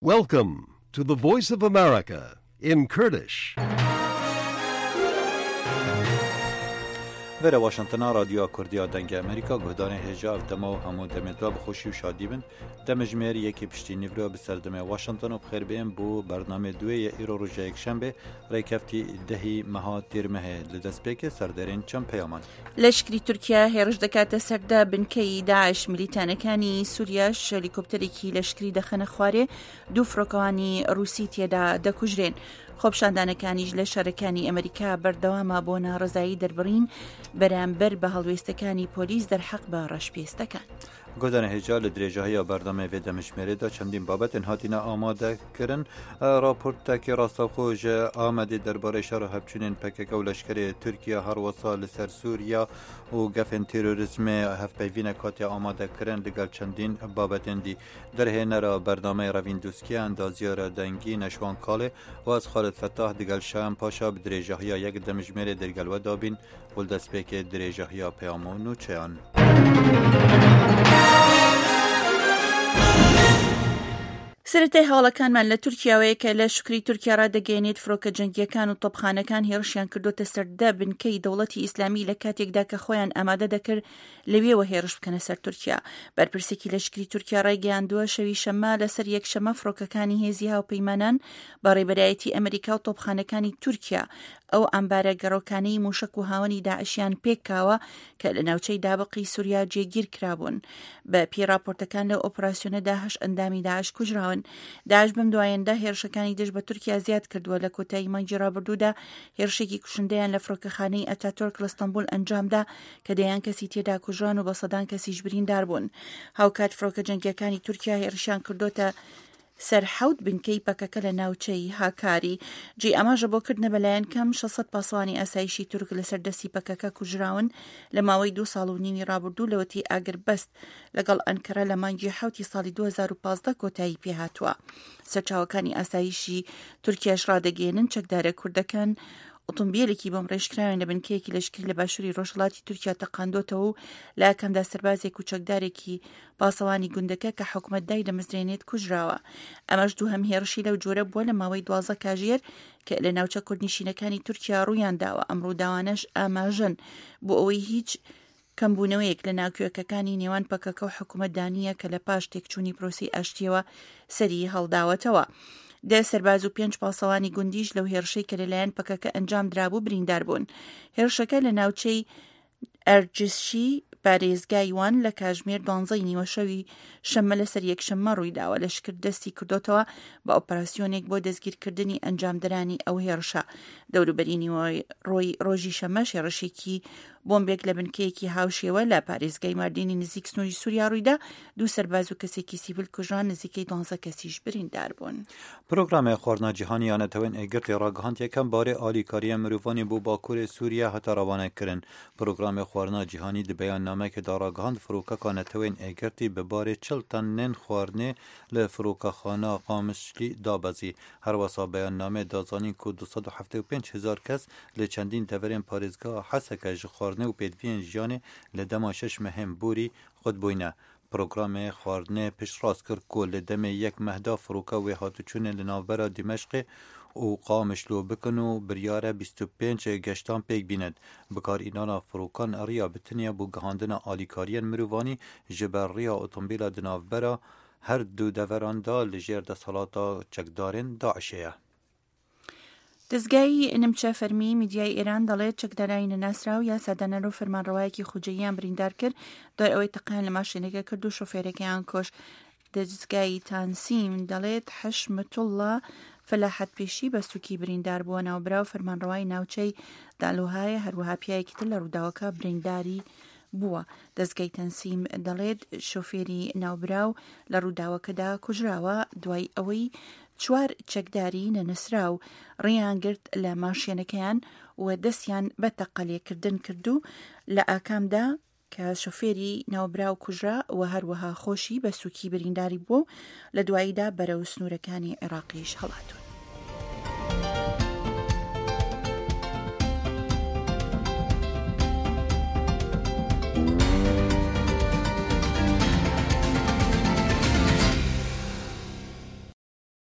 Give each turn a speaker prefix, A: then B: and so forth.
A: Welcome to the Voice of America in Kurdish.
B: وره واشنطن رادیو کردیا دنگ امریکا گهدان هجا دما و همو دمتوا بخوشی و شادی بن دمجمیر یکی پشتی نیورو بسردم واشنطن و بخیر بیم بو برنامه دوی ایرو روژه یک شنبه ریکفتی دهی مها تیرمه لدسپیک سردرین چم پیامان
C: لشکری تورکیا هێرش دەکاتە سەردا بنکەی داعش میلیتانەکانی سووریاش هەلیکۆپتەرێکی لەشکری دەخەنە خوارێ دوو فڕۆکەوانی ڕووسی تێدا دەکوژرێن. خۆپشاندانەکانیش لە شارەکانی ئەمریکا بەردەوامە بۆ ناڕزایی دەربڕین بەرامبەر بە هەڵوێستەکانی پۆلیس دەرحەق بە ڕەشپێستەکان.
B: گودان هجا لدرجه‌های برنامه و دمشمیره دا چندین بابت هاتینا آماده کرن راپورت که راستاخوژ آمده درباره شر هفچنین پکک و لشکر ترکیه هر وصال سر سوریا و گفن تروریسم هفپیوین کاتی آماده کرن لگل چندین بابت دی در هنر برنامه روین دوسکی اندازیار دنگی نشوان کاله و از خالد فتاح دگل شام پاشا بدرجه‌های یک دمشمیره درگل و دابین ولدسپیک درجه‌های پیامون و چیان
C: سرەتای هەواڵەکانمان لە تورکیاوەیە کە لە شکری تورکیا ڕادەگەیەنێت فڕۆکە جەنگیەکان و تۆپخانەکان هێرشیان کردوتە سەردە بنکەی دەوڵەتی ئیسلامی لە کاتێکدا کە خۆیان ئامادە دەکرد لەوێوە هێرش بکەنە سەر تورکیا. بەرپرسێکی لە شکری تورکیا ڕایگەیاندووە شەوی شەممە لەسەر یەکشەمە فڕۆکەکانی هێزی هاوپەیمانان بە ڕێبەرایەتی ئەمریکا و تۆپخانەکانی تورکیا ئەو ئەمبارە گەڕۆکانەی موشک و هاوەنی داعشیان پێکاوە کە لە ناوچەی دابقی سووریا جێگیر کرابوون. بە پێی راپۆرتەکان لە ئۆپراسیۆنەدا 8 ئەندامی داعش کوژراون. داعش بەم دوایەندا هێرشەکانی دژ بە تورکیا زیاد کردووە. لە کۆتایی مانگی ڕابردوودا هێرشێکی کوشندەیان لە فڕۆکەخانەی ئەتاتۆرک لە ئەستەمبول ئەنجامدا کە دەیان کەسی تێدا کوژران و بە سەدان کەسیش بریندار بوون. هاوکات فڕۆکە جەنگیەکانی تورکیا هێرشیان کردوتە سەر 7 بنکەی پەکەکە لە ناوچەی هاکاری. جێ ئەماژە بۆ کردنە بەلایەن کەم 600 پاسەوانی ئاسایشی تورک لەسەر دەستی پەکەکە کوژراون لە ماوەی 2 ساڵ و نیمی ڕابردوو لەوەتی ئاگربەست لەگەڵ ئەنکەرە لە مانگی 7 ساڵی 2015 کۆتایی پێهاتووە. سەرچاوەکانی ئاسایشی تورکیاش ڕادەگەێنن چەکدارە کوردەکان ئۆتۆمبیلێکی بۆم ڕێژکراوێن لە بنکەیەکی لەشکری لە باشووری ڕۆژهەڵاتی تورکیا تەقاندۆتەوە و لە ئاکەمدا سەربازێک و چەکدارێکی پاسەوانی گوندەکە کە حکومەتدای دەمەزرێنێت کوژراوە. ئەمەش دووهەم هێرشی لەو جۆرە بووە لە ماوەی 12 کاژێر کە لە ناوچە کوردنشینەکانی تورکیا ڕوویان داوە. ئەمڕۆ داوانەش ئاماژەن بۆ ئەوەی هیچ کەمبوونەوەیەک لە ناوکوێکەکانی نێوان پەکەکە و حکومەتدانیە کە لە پاش تێکچوونی پرۆسی ئاشتیەوە سەری هەڵداوەتەوە. دە سەرباز و 5 پاسەوانی گوندیش لەو هێرشەی کە لەلایەن پەکەکە ئەنجام درابوو بریندار بوون. هێرشەکە لە ناوچەی ئەرجشی پارێزگای وان لە کاژمێر 12 نیوەشەوی شەممە لەسەر یەکشەممە ڕوویداوە. لەشکر دەستی کردوتەوە بە ئۆپراسیۆنێک بۆ دەستگیرکردنی ئەنجامدرانی ئەو هێرشە. دەوروبەری ڕۆی ڕۆژی شەمەش هێرشێکی بۆمبێک لە بنکەیەکی هاوشێوە لە پارێزگای ماردینی نزیک سنووری سووریا ڕوویدا. 2 سەرباز و کەسێکی سیڤیل کوژران نزیکەی 12 کەسیش بریندار بوون.
B: پروگرام خواردنا جیهانی یانەتەوەین ئەگرتی ڕاگەهاند یەکەم بارێ ئالیکاریە مرۆڤانی بۆ باکووری سووریا هەتا ڕەوانەکردن. پروگرام خواردنا جیهانی دی بەیاننامەیەکدا ڕاگەهاند فڕۆکەکانەتەوەین ئەگرتی بەبارێ 40 تەنên خواردنê li firokexana Qamişlî dabezî. Her wesa beyanname dazanîn ku 275,000 kes li çendîn deverên parêzgeha Hesekê ji xwarinê û pêdiviyên jiyanê li dema 6 mehên borî xwed bûyne. Programê xwarinê piştrast kir ku li demê yek mehda firoka wê hatûçûnê li navbera Dimeshqê û Qamişlû bikin û biryare 25 geştan pêk bînin. Bikarînana firokan riya bitiniye bû gihandina alîkariyên mirovanî ji ber riya otomobîla di navbera her du deveran da li jêr desthelata çekdarên Daişê ye.
C: دەستگای نمچە فەرمی میدیای ئێران دەڵێت چەکدارانی نەناسراو یا سادانەر و فەرمانڕەوایەکی خوجەییان بریندار کرد دوای ئەوەی تەقیان لە ماشینەکە کرد و شۆفێرەکەیان کۆش. دەستگای تانسیم دەڵێت حەشمەتوڵڵا فەلاحەت پێشی بە سووکی بریندار بووە ناوبرا و فەرمانڕەوای ناوچەی دالوهایە هەروەها پیاوێکی تر لە ڕووداوەکە برینداری بووە. دەستگای تەنسیم دەڵێت شۆفێری ناوبراو لە ڕووداوەکەدا کوژراوە دوای ئەوەی 4 چەکداری نەناسراو ڕێیان گرت لە ماشێنەکەیان و دەستیان بە تەقەلێکردن کردو لە ئاکامدا کە شۆفێری ناوبراو کوژرا و هەروەها خۆشی بە سووکی برینداری بوو لە دواییدا بەرەو سنوورەکانی عێراقیش هەڵاتوە.